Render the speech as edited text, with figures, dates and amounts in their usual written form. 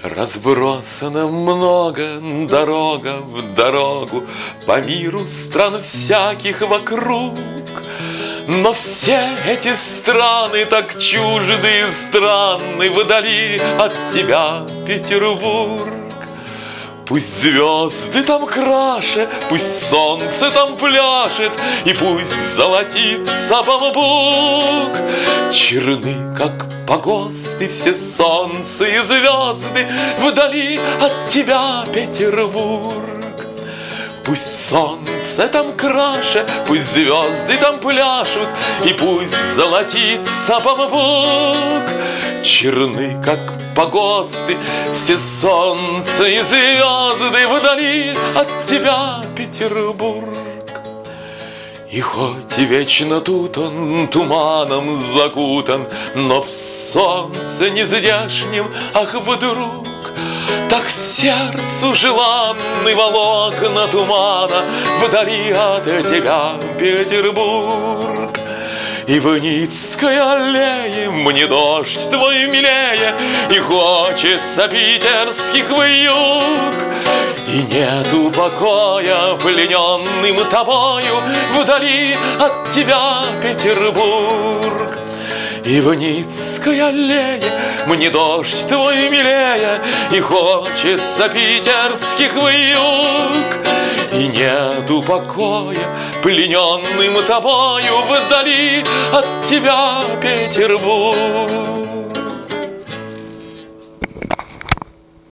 Разбросано много дорога в дорогу по миру стран всяких вокруг. Но все эти страны так чужды и странны вдали от тебя, Петербург. Пусть звезды там краше, пусть солнце там пляшет, и пусть золотится бамбук. Черны, как погосты, все солнце и звезды вдали от тебя, Петербург. Пусть солнце там краше, пусть звезды там пляшут, и пусть золотится бамбук. Черны, как погосты, все солнце и звезды вдали от тебя, Петербург. И хоть вечно тут он туманом закутан, но в солнце нездешнем, ах, вдруг так сердцу желанны волокна тумана вдали от тебя, Петербург. И в Ницкой аллее мне дождь твой милее, и хочется питерских вьюг. И нету покоя плененным тобою вдали от тебя, Петербург. И в Ницкой аллее мне дождь твой милее, и хочется питерских вьюг. И нету покоя плененным тобою вдали от тебя, Петербург.